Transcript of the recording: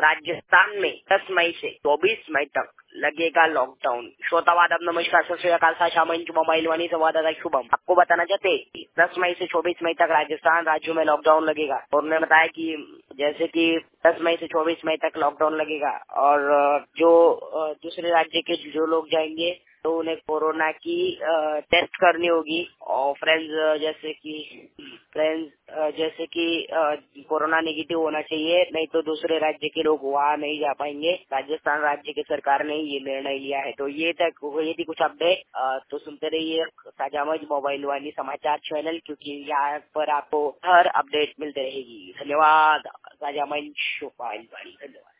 राजस्थान में 10 मई से 24 मई तक लगेगा लॉकडाउन। श्रोतावाद नमस्कार, सत श्री अकाल, साशा मंच मोबाइल वाणी संवाददाता शुभम आपको बताना चाहते हैं कि 10 मई से 24 मई तक राजस्थान राज्यों में लॉकडाउन लगेगा। और उन्होंने बताया कि जैसे कि 10 मई से 24 मई तक लॉकडाउन लगेगा और जो दूसरे राज्य के जो लोग जाएंगे तो उन्हें कोरोना की टेस्ट करनी होगी। और फ्रेंड्स जैसे कि कोरोना नेगेटिव होना चाहिए, नहीं तो दूसरे राज्य के लोग वहाँ नहीं जा पाएंगे। राजस्थान राज्य की सरकार ने ये निर्णय लिया है। तो ये थी कुछ अपडेट। तो सुनते रहिए साझा मंच मोबाइल वाली समाचार चैनल, क्योंकि यहाँ पर आपको हर अपडेट मिलती रहेगी। धन्यवाद। साझा मंच मोबाइल वाली, धन्यवाद।